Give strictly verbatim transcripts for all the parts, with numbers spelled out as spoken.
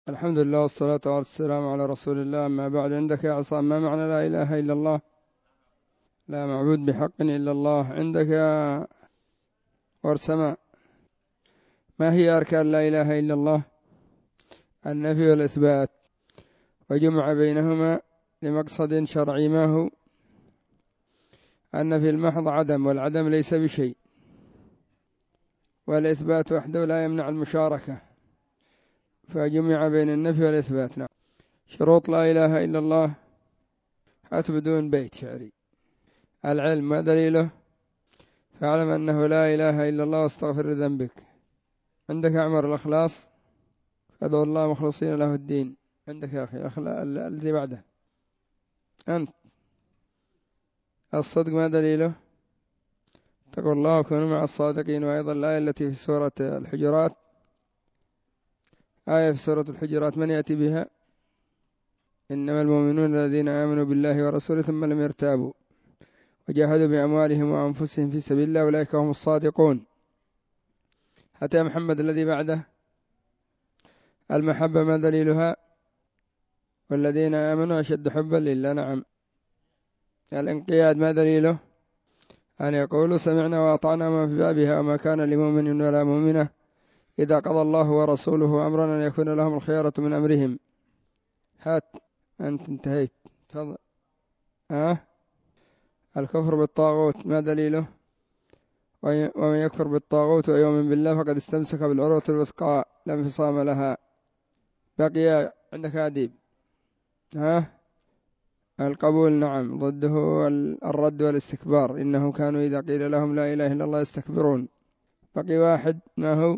الحمد لله والصلاة والسلام على رسول الله. أما بعد، عندك يا عصام ما معنى لا إله إلا الله؟ لا معبود بحق إلا الله. عندك يا ورسماء ما هي أركان لا إله إلا الله؟ النفي والإثبات، وجمع بينهما لمقصد شرعي، ما هو؟ النفي المحض عدم، والعدم ليس بشيء، والإثبات وحده لا يمنع المشاركة، فجمع بين النفي والإثبات. نعم. شروط لا إله إلا الله، هات بدون بيت شعري. العلم، ما دليله؟ فاعلم أنه لا إله إلا الله واستغفر لذنبك. عندك أعمر الإخلاص، فادعوا الله مخلصين له الدين. عندك يا أخي الذي بعده أنت. الصدق، ما دليله؟ اتقوا الله وكونوا مع الصادقين. وأيضا الآية التي في سورة الحجرات، آية في سورة الحجرات من يأتي بها؟ إنما المؤمنون الذين آمنوا بالله ورسوله ثم لم يرتابوا وجاهدوا بأموالهم وأنفسهم في سبيل الله أولئك هم الصادقون. حتى يا محمد الذي بعده. المحبة، ما دليلها؟ والذين آمنوا أشد حبا لله. نعم. الانقياد، ما دليله؟ أن يقولوا سمعنا وأطعنا ما في بابها، وما كان لمؤمن ولا مؤمنة إذا قضى الله ورسوله أمرا أن يكون لهم الخيارة من أمرهم. هات أنت انتهيت، تفضل. أه؟ الكفر بالطاغوت، ما دليله؟ ومن يكفر بالطاغوت ويؤمن بالله فقد استمسك بالعروة الوثقى لا انفصام لها. بقي عندك أديب. ها؟ القبول، نعم، ضده الرد والاستكبار، إنه كانوا إذا قيل لهم لا إله إلا الله يستكبرون. بقي واحد، ما هو؟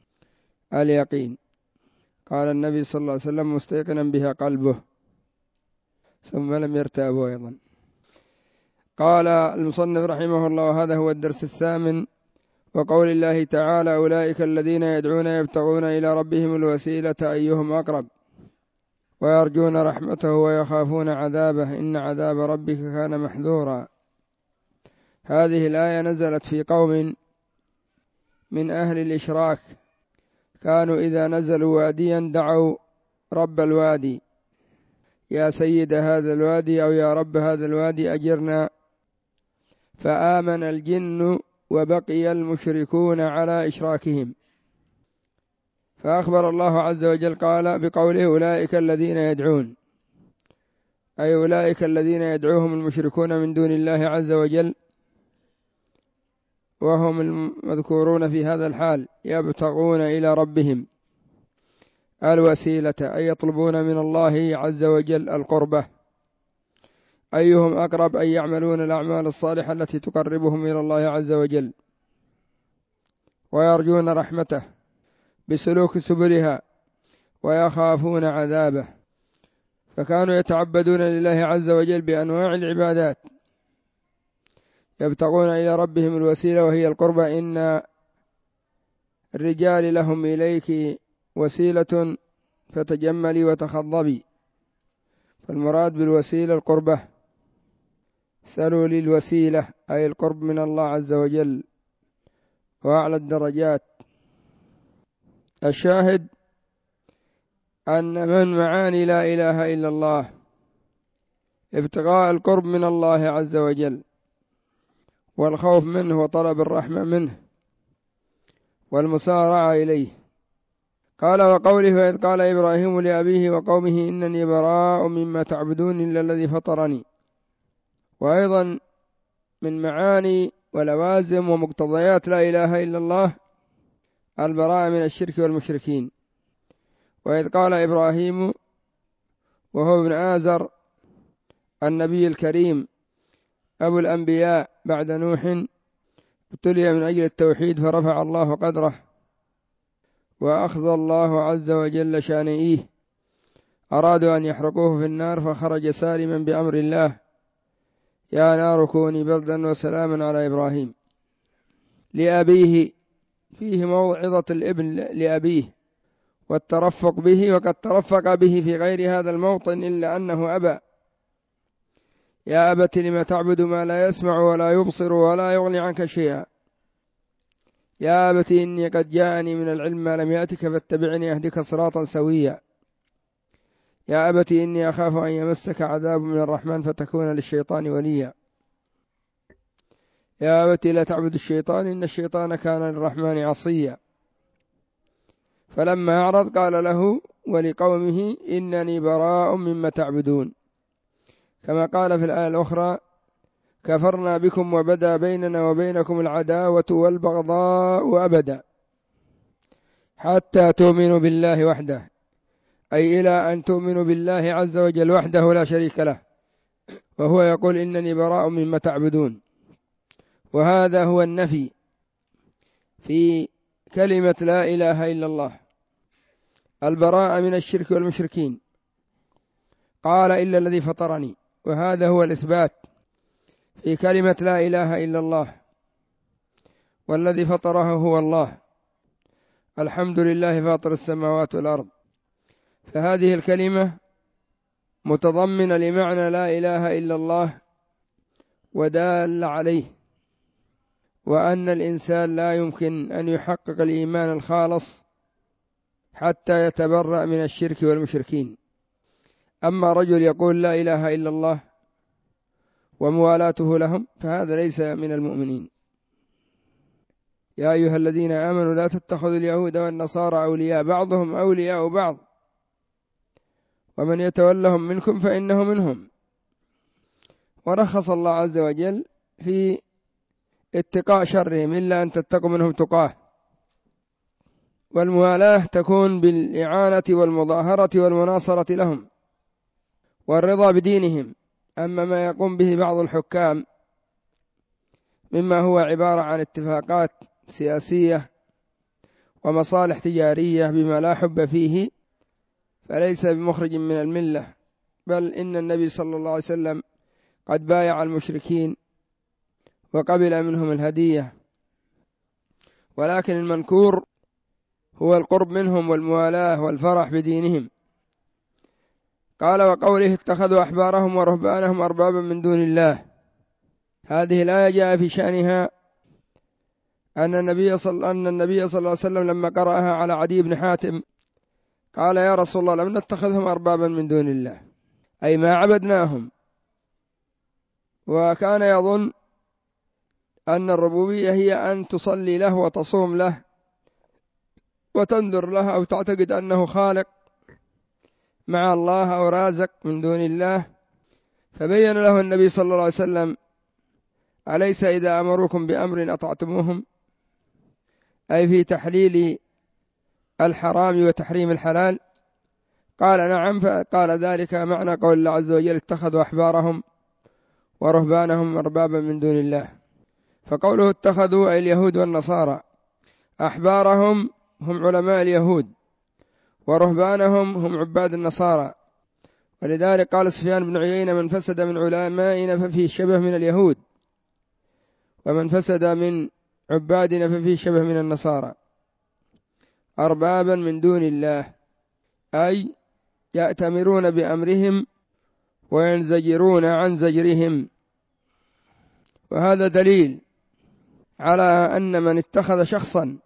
اليقين. قال النبي صلى الله عليه وسلم مستيقنا بها قلبه ثم لم يرتابوا. أيضا قال المصنف رحمه الله: هذا هو الدرس الثامن. وقول الله تعالى: أولئك الذين يدعون يبتغون إلى ربهم الوسيلة أيهم أقرب ويرجون رحمته ويخافون عذابه إن عذاب ربك كان محذورا. هذه الآية نزلت في قوم من أهل الإشراك، كانوا إذا نزلوا واديا دعوا رب الوادي: يا سيد هذا الوادي، أو يا رب هذا الوادي أجرنا. فآمن الجن وبقي المشركون على إشراكهم. فأخبر الله عز وجل قال بقوله: أولئك الذين يدعون، أي أولئك الذين يدعوهم المشركون من دون الله عز وجل، وهم المذكورون في هذا الحال، يبتغون إلى ربهم الوسيلة، أي يطلبون من الله عز وجل القربة. أيهم أقرب، أي يعملون الأعمال الصالحة التي تقربهم إلى الله عز وجل. ويرجون رحمته بسلوك سبلها ويخافون عذابه. فكانوا يتعبدون لله عز وجل بأنواع العبادات، يبتغون إلى ربهم الوسيلة وهي القربة. إن الرجال لهم إليك وسيلة فتجملي وتخضبي. فالمراد بالوسيلة القربة. سألوا لي الوسيلة، أي القرب من الله عز وجل وأعلى الدرجات. الشاهد أن من معاني لا إله إلا الله ابتغاء القرب من الله عز وجل، والخوف منه وطلب الرحمة منه والمسارعة إليه. قال: وقوله: وإذ قال إبراهيم لأبيه وقومه إنني براء مما تعبدون إلا الذي فطرني. وأيضا من معاني ولوازم ومقتضيات لا إله إلا الله البراءة من الشرك والمشركين. وإذ قال إبراهيم وهو ابن آزر النبي الكريم أبو الأنبياء بعد نوح، ابتلي من أجل التوحيد فرفع الله قدره وأخذ الله عز وجل شانئيه. أرادوا أن يحرقوه في النار فخرج سالما بأمر الله: يا نار كوني بردا وسلاما على إبراهيم. لأبيه، فيه موعظة الابن لأبيه والترفق به، وقد ترفق به في غير هذا الموطن إلا أنه أبى: يا أبت لم تعبد ما لا يسمع ولا يبصر ولا يغني عنك شيئا. يا أبت إني قد جاءني من العلم ما لم يأتك فاتبعني أهدك صراطا سويا. يا أبت إني أخاف أن يمسك عذاب من الرحمن فتكون للشيطان وليا. يا أبت لا تعبد الشيطان إن الشيطان كان للرحمن عصيا. فلما أعرض قال له ولقومه إنني براء مما تعبدون، كما قال في الآية الأخرى كفرنا بكم وبدا بيننا وبينكم العداوة والبغضاء أبدا حتى تؤمنوا بالله وحده، أي إلى أن تؤمنوا بالله عز وجل وحده لا شريك له، وهو يقول إنني براء مما تعبدون. وهذا هو النفي في كلمة لا إله إلا الله، البراءة من الشرك والمشركين. قال إلا الذي فطرني، وهذا هو الإثبات في كلمة لا إله إلا الله، والذي فطره هو الله. الحمد لله فاطر السماوات والأرض. فهذه الكلمة متضمنة لمعنى لا إله إلا الله ودال عليه، وأن الإنسان لا يمكن أن يحقق الإيمان الخالص حتى يتبرأ من الشرك والمشركين. أما رجل يقول لا إله إلا الله وموالاته لهم فهذا ليس من المؤمنين. يا أيها الذين آمنوا لا تتخذوا اليهود والنصارى أولياء بعضهم أولياء بعض ومن يتولهم منكم فإنه منهم. ورخص الله عز وجل في اتقاء شرهم إلا أن تتقوا منهم تقاه. والموالاة تكون بالإعانة والمظاهرة والمناصرة لهم والرضا بدينهم. أما ما يقوم به بعض الحكام مما هو عبارة عن اتفاقات سياسية ومصالح تجارية بما لا حب فيه فليس بمخرج من الملة، بل إن النبي صلى الله عليه وسلم قد بايع المشركين وقبل منهم الهدية. ولكن المنكور هو القرب منهم والموالاة والفرح بدينهم. قال وقوله اتخذوا أحبارهم ورهبانهم أربابا من دون الله. هذه الآية جاء في شأنها أن النبي صلى أن النبي صلى الله عليه وسلم لما قرأها على عدي بن حاتم قال يا رسول الله لم نتخذهم أربابا من دون الله، أي ما عبدناهم. وكان يظن أن الربوبية هي أن تصلي له وتصوم له وتنذر له أو تعتقد أنه خالق مع الله أو رازق من دون الله. فبين له النبي صلى الله عليه وسلم أليس إذا أمركم بأمر أطعتموهم، أي في تحليل الحرام وتحريم الحلال؟ قال نعم. فقال ذلك معنى قول الله عز وجل اتخذوا أحبارهم ورهبانهم أربابا من دون الله. فقوله اتخذوا أي اليهود والنصارى أحبارهم هم علماء اليهود ورهبانهم هم عباد النصارى. ولذلك قال سفيان بن عيينة من فسد من علمائنا ففيه شبه من اليهود ومن فسد من عبادنا ففيه شبه من النصارى. أربابا من دون الله أي يأتمرون بأمرهم وينزجرون عن زجرهم. وهذا دليل على أن من اتخذ شخصا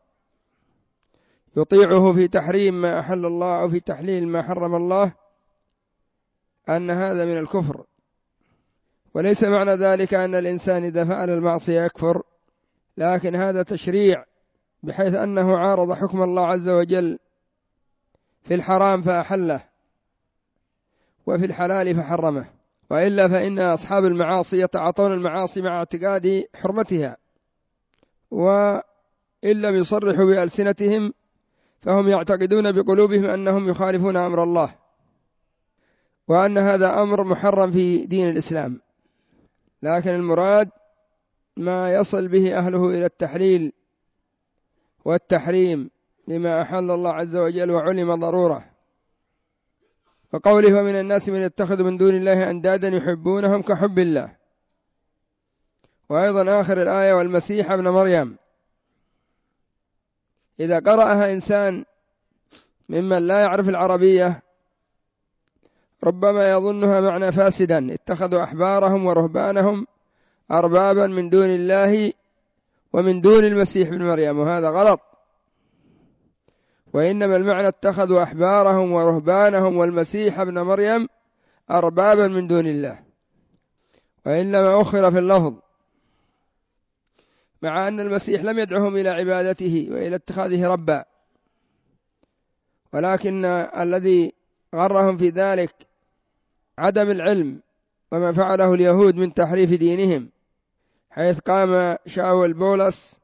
يطيعه في تحريم ما أحل الله أو في تحليل ما حرم الله أن هذا من الكفر. وليس معنى ذلك أن الإنسان إذا فعل المعصية يكفر، لكن هذا تشريع بحيث أنه عارض حكم الله عز وجل في الحرام فأحله وفي الحلال فحرمه. وإلا فإن أصحاب المعاصي يتعاطون المعاصي مع اعتقاد حرمتها، وإن لم يصرحوا بألسنتهم فهم يعتقدون بقلوبهم أنهم يخالفون أمر الله وأن هذا أمر محرم في دين الإسلام. لكن المراد ما يصل به أهله إلى التحليل والتحريم لما أحل الله عز وجل وعلم ضرورة. وقوله ومن الناس من يتخذ من دون الله أندادا يحبونهم كحب الله. وأيضا آخر الآية والمسيح ابن مريم. إذا قرأها إنسان ممن لا يعرف العربية ربما يظنها معنى فاسدا، اتخذوا أحبارهم ورهبانهم أربابا من دون الله ومن دون المسيح ابن مريم، وهذا غلط. وإنما المعنى اتخذوا أحبارهم ورهبانهم والمسيح ابن مريم أربابا من دون الله، وإنما أخر في اللفظ، مع أن المسيح لم يدعهم إلى عبادته وإلى اتخاذه ربا، ولكن الذي غرهم في ذلك عدم العلم وما فعله اليهود من تحريف دينهم، حيث قام شاول بولس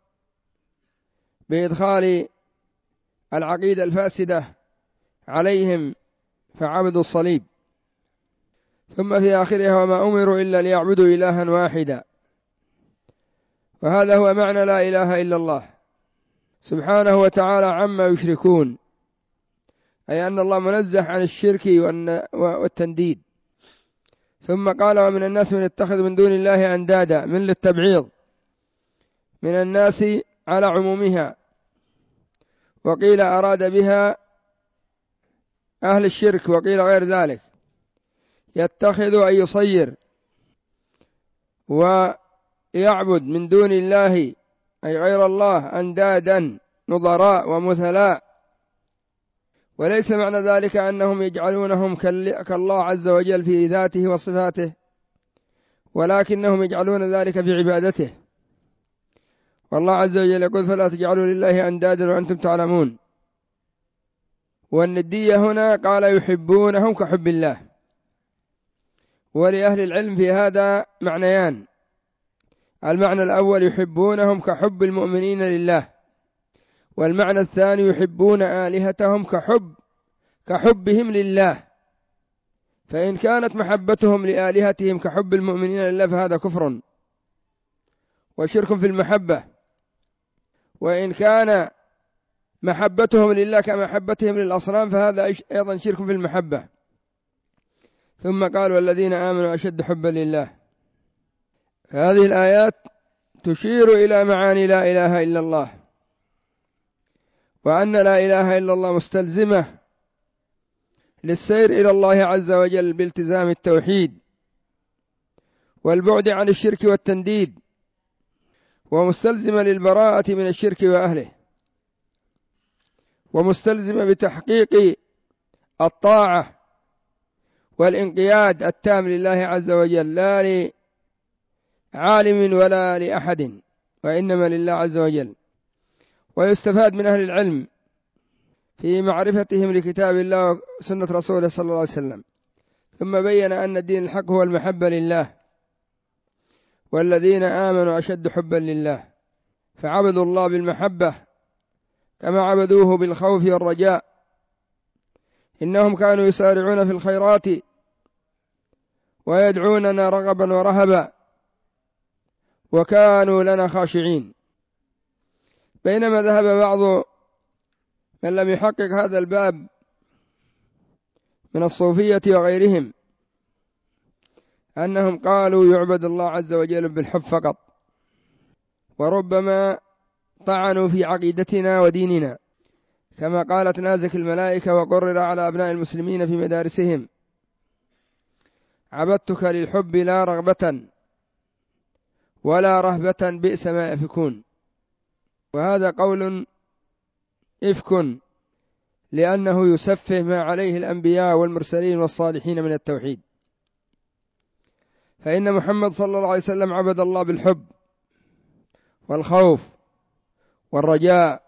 بإدخال العقيدة الفاسدة عليهم فعبدوا الصليب. ثم في آخرها وما أمروا إلا ليعبدوا إلها واحدا، وهذا هو معنى لا إله إلا الله سبحانه وتعالى عما يشركون، أي أن الله منزه عن الشرك والتنديد. ثم قال ومن الناس من يتخذ من دون الله أندادا، من للتبعيض، من الناس على عمومها، وقيل أراد بها أهل الشرك وقيل غير ذلك. يتخذ أن يصير ويعبد من دون الله أي غير الله أندادا نظراء ومثلاء، وليس معنى ذلك أنهم يجعلونهم كالله عز وجل في ذاته وصفاته، ولكنهم يجعلون ذلك في عبادته. والله عز وجل يقول فلا تجعلوا لله أندادا وأنتم تعلمون. والندية هنا قال يحبونهم كحب الله. ولأهل العلم في هذا معنيان: المعنى الأول يحبونهم كحب المؤمنين لله، والمعنى الثاني يحبون آلهتهم كحب كحبهم لله. فإن كانت محبتهم لآلهتهم كحب المؤمنين لله فهذا كفر وشرك في المحبة، وإن كان محبتهم لله كمحبتهم للأصنام فهذا أيضا شرك في المحبة. ثم قال والذين آمنوا أشد حبا لله. هذه الآيات تشير إلى معاني لا إله إلا الله، وأن لا إله إلا الله مستلزمة للسير إلى الله عز وجل بالتزام التوحيد والبعد عن الشرك والتنديد، ومستلزمة للبراءة من الشرك وأهله، ومستلزمة بتحقيق الطاعة والانقياد التام لله عز وجل، لا لعالم ولا لأحد، وإنما لله عز وجل. ويستفاد من أهل العلم في معرفتهم لكتاب الله وسنة رسوله صلى الله عليه وسلم. ثم بين أن الدين الحق هو المحبة لله، والذين آمنوا أشد حبا لله، فعبدوا الله بالمحبة كما عبدوه بالخوف والرجاء. إنهم كانوا يسارعون في الخيرات ويدعوننا رغبا ورهبا، وكانوا لنا خاشعين. بينما ذهب بعض من لم يحقق هذا الباب من الصوفية وغيرهم أنهم قالوا يعبد الله عز وجل بالحب فقط، وربما طعنوا في عقيدتنا وديننا، كما قالت نازك الملائكة وقرر على أبناء المسلمين في مدارسهم: عبدتك للحب لا رغبة ولا رهبة بئس ما يفكون. وهذا قول إفك، لأنه يسفه ما عليه الأنبياء والمرسلين والصالحين من التوحيد. فإن محمد صلى الله عليه وسلم عبد الله بالحب والخوف والرجاء،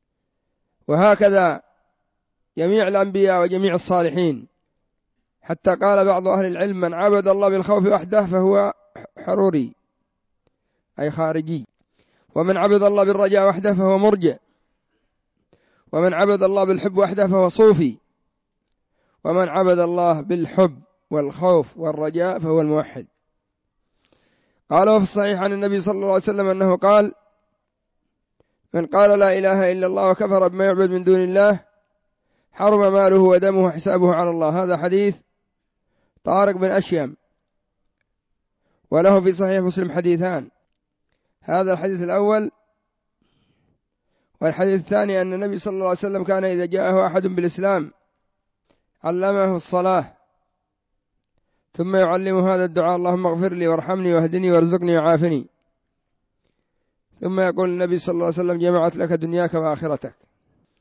وهكذا جميع الأنبياء وجميع الصالحين، حتى قال بعض أهل العلم: من عبد الله بالخوف وحده فهو حروري أي خارجي، ومن عبد الله بالرجاء وحده فهو مرجئ، ومن عبد الله بالحب وحده فهو صوفي، ومن عبد الله بالحب والخوف والرجاء فهو الموحد. قال وفي الصحيح عن النبي صلى الله عليه وسلم أنه قال: من قال لا إله إلا الله وكفر بما يعبد من دون الله حرم ماله ودمه وحسابه على الله. هذا حديث طارق بن أشيم، وله في صحيح مسلم حديثان: هذا الحديث الأول، والحديث الثاني أن النبي صلى الله عليه وسلم كان إذا جاءه أحد بالإسلام علمه الصلاة، ثم يعلمه هذا الدعاء: اللهم اغفر لي وارحمني واهدني وارزقني وعافني. ثم يقول النبي صلى الله عليه وسلم: جمعت لك دنياك وآخرتك.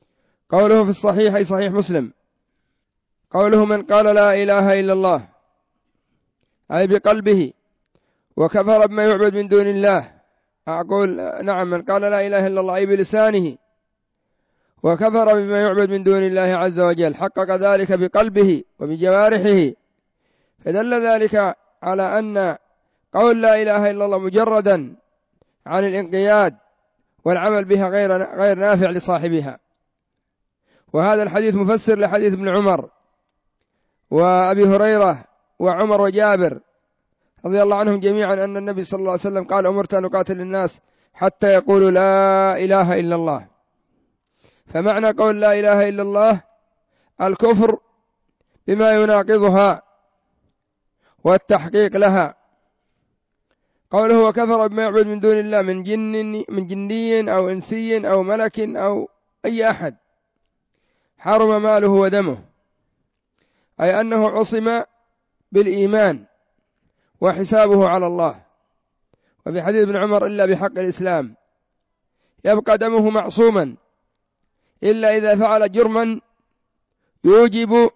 قوله في الصحيح أي صحيح مسلم، قوله من قال لا إله إلا الله أي بقلبه وكفر بما يعبد من دون الله. أقول نعم، من قال لا إله إلا الله أي بلسانه وكفر بما يعبد من دون الله عز وجل، حقق ذلك بقلبه وبجوارحه، فدل ذلك على أن قول لا إله إلا الله مجردا عن الانقياد والعمل بها غير غير نافع لصاحبها. وهذا الحديث مفسر لحديث ابن عمر وأبي هريرة وعمر وجابر رضي الله عنهم جميعا أن النبي صلى الله عليه وسلم قال: أمرت أن أقاتل الناس حتى يقولوا لا إله إلا الله. فمعنى قول لا إله إلا الله الكفر بما يناقضها والتحقيق لها. قوله وكفر بما يعبد من دون الله من جن من جني أو إنسي أو ملك أو أي أحد، حرم ماله ودمه، أي أنه عصم بالإيمان وحسابه على الله. وفي حديث ابن عمر: إلا بحق الإسلام، يبقى دمه معصوما إلا إذا فعل جرما يوجب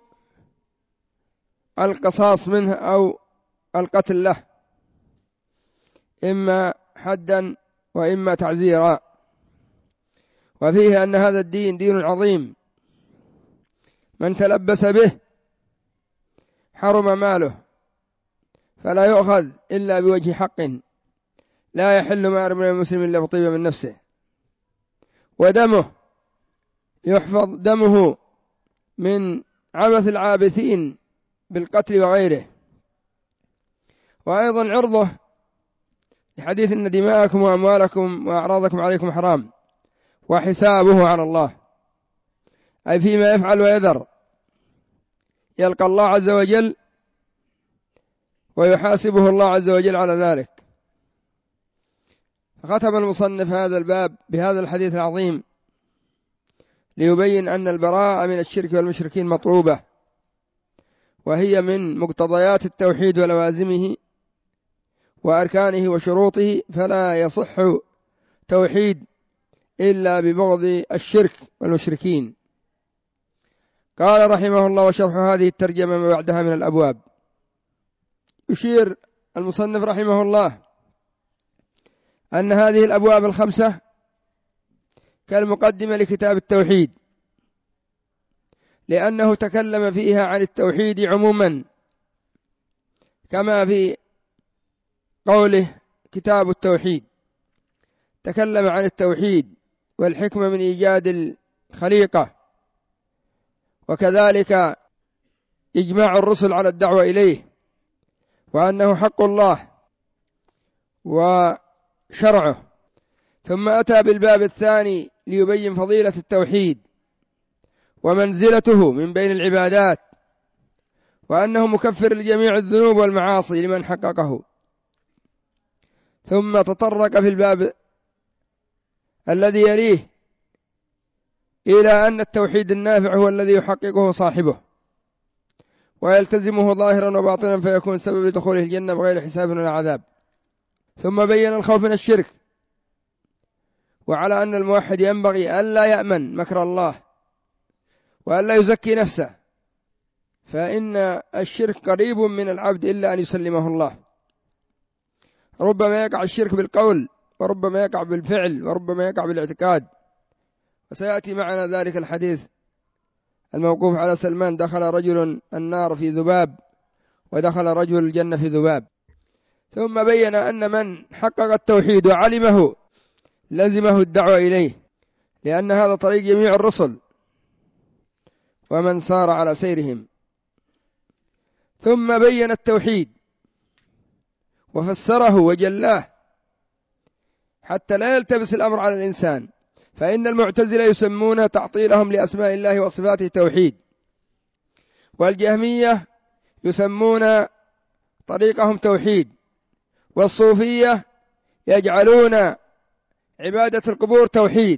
القصاص منه أو القتل له، إما حدا وإما تعزيرا. وفيه أن هذا الدين دين عظيم، من تلبس به حرم ماله، فلا يؤخذ إلا بوجه حق، لا يحل مال من المسلم إلا بطيبة من نفسه، ودمه يحفظ دمه من عبث العابثين بالقتل وغيره. وأيضا عرضه لحديث إن دماءكم وأموالكم وأعراضكم عليكم حرام، وحسابه على الله، أي فيما يفعل ويذر يلقى الله عز وجل ويحاسبه الله عز وجل على ذلك. ختم المصنف هذا الباب بهذا الحديث العظيم ليبين أن البراءة من الشرك والمشركين مطلوبة، وهي من مقتضيات التوحيد ولوازمه وأركانه وشروطه، فلا يصح توحيد إلا ببغض الشرك والمشركين. قال رحمه الله: وشرح هذه الترجمة ما بعدها من الأبواب. يشير المصنف رحمه الله أن هذه الأبواب الخمسة كالمقدمة لكتاب التوحيد، لأنه تكلم فيها عن التوحيد عموما، كما في قوله كتاب التوحيد تكلم عن التوحيد والحكمة من إيجاد الخليقة، وكذلك إجماع الرسل على الدعوة إليه، وأنه حق الله وشرعه. ثم أتى بالباب الثاني ليبين فضيلة التوحيد ومنزلته من بين العبادات، وأنه مكفر لجميع الذنوب والمعاصي لمن حققه. ثم تطرق في الباب الذي يليه إلى أن التوحيد النافع هو الذي يحققه صاحبه ويلتزمه ظاهرا وباطنا، فيكون سبب لدخوله الجنة بغير حساب ولا عذاب. ثم بين الخوف من الشرك، وعلى أن الموحد ينبغي ألا يأمن مكر الله وألا يزكي نفسه، فإن الشرك قريب من العبد إلا أن يسلمه الله. ربما يقع الشرك بالقول، وربما يقع بالفعل، وربما يقع بالاعتقاد، وسيأتي معنا ذلك الحديث الموقوف على سلمان: دخل رجل النار في ذباب ودخل رجل الجنة في ذباب. ثم بين أن من حقق التوحيد وعلمه لزمه الدعوة إليه، لأن هذا طريق جميع الرسل ومن سار على سيرهم. ثم بين التوحيد وفسره وجلاه حتى لا يلتبس الأمر على الإنسان، فإن المعتزلة يسمون تعطيلهم لأسماء الله وصفاته توحيد، والجهمية يسمون طريقهم توحيد، والصوفية يجعلون عبادة القبور توحيد،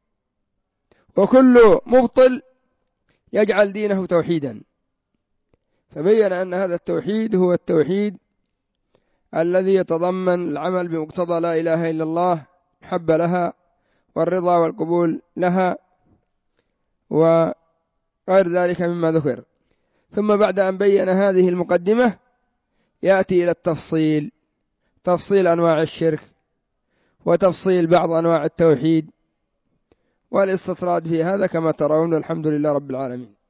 وكل مبطل يجعل دينه توحيدا. فبين أن هذا التوحيد هو التوحيد الذي يتضمن العمل بمقتضى لا إله إلا الله، حب لها والرضا والقبول لها، وغير ذلك مما ذكر. ثم بعد أن بين هذه المقدمة يأتي إلى التفصيل، تفصيل أنواع الشرك وتفصيل بعض أنواع التوحيد والاستطراد في هذا كما ترون. الحمد لله رب العالمين.